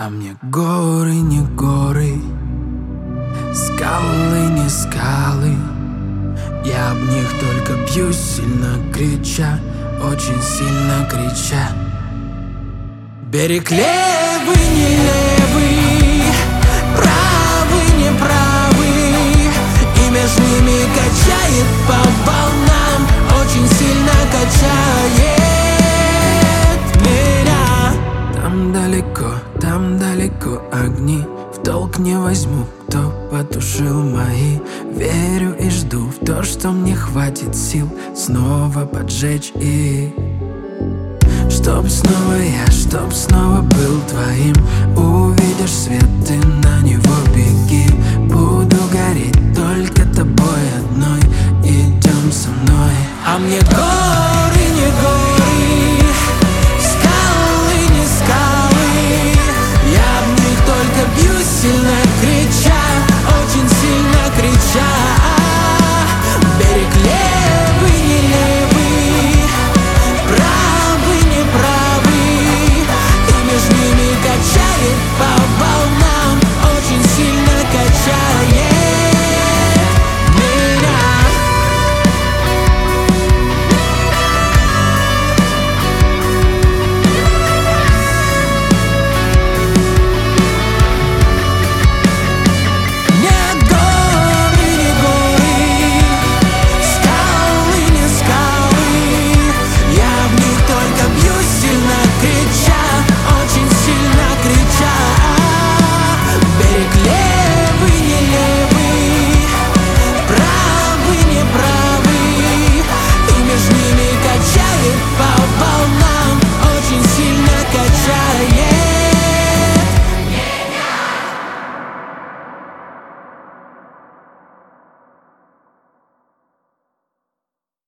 А мне горы не горы, скалы не скалы. Я об них только бьюсь, сильно крича, очень сильно крича. Берег левый, не левый, правый, не правый, и между ними качает по волнам, очень сильно качает меня. Там далеко огни, в толк не возьму, кто потушил мои. Верю и жду в то, что мне хватит сил снова поджечь их. Чтоб снова был твоим,